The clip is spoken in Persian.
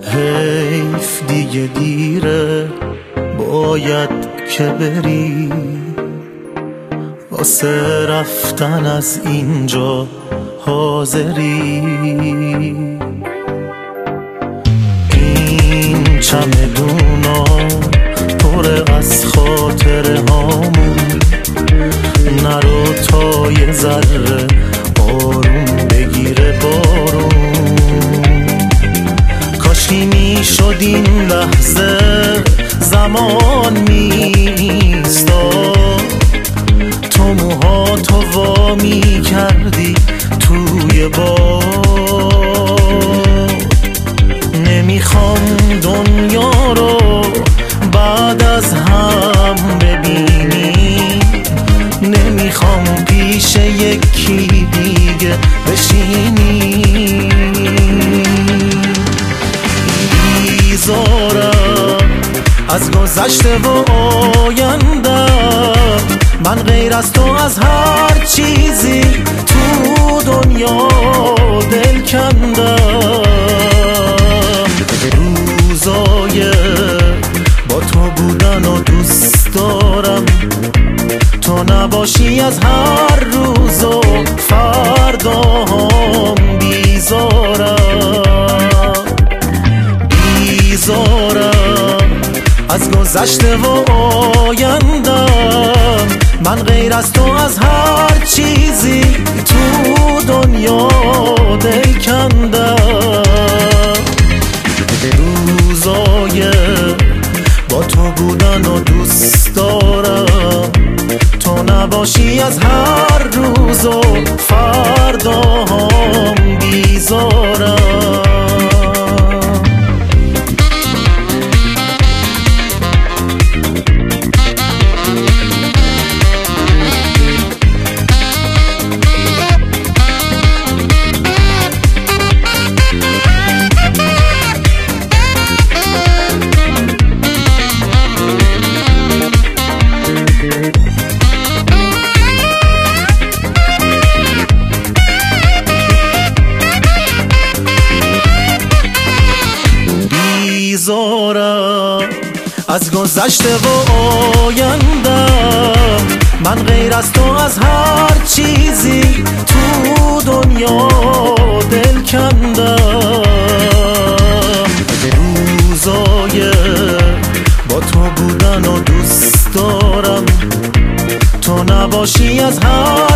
حیف دیگه دیره، باید که بری واسه رفتن از اینجا حاضری. این چمدونا پر از خاطره هامون، نرو تا یه ذره آروم بگیره بارون. کاشکی میشد این لحظه زمان میستاد، تو موهاتو وا میکردی توی باد. نمیخوام دنیا رو بعد از هم ببینی، نمیخوام پیش یکی دیگه بشینی. بیزارم از گذشته و آینده، من غیر از تو از هر چیزی تو دنیا دل کندم. روزای با تو بودن و دوست دارم، تو نباشی از هر روز و فردام بیزارم. بیزارم از گذشته و آیندم، من غیر از تو از هر چیزی تو دنیا دل کندم. روزای با تو بودن و دوست دارم، تو نباشی از هر روز و فردام بیزارم. بیزارم از گذشته و آیندم، من غیر از تو از هر چیزی تو دنیا دل کندم. روزای با تو بودن و دوست دارم، تو نباشی از هر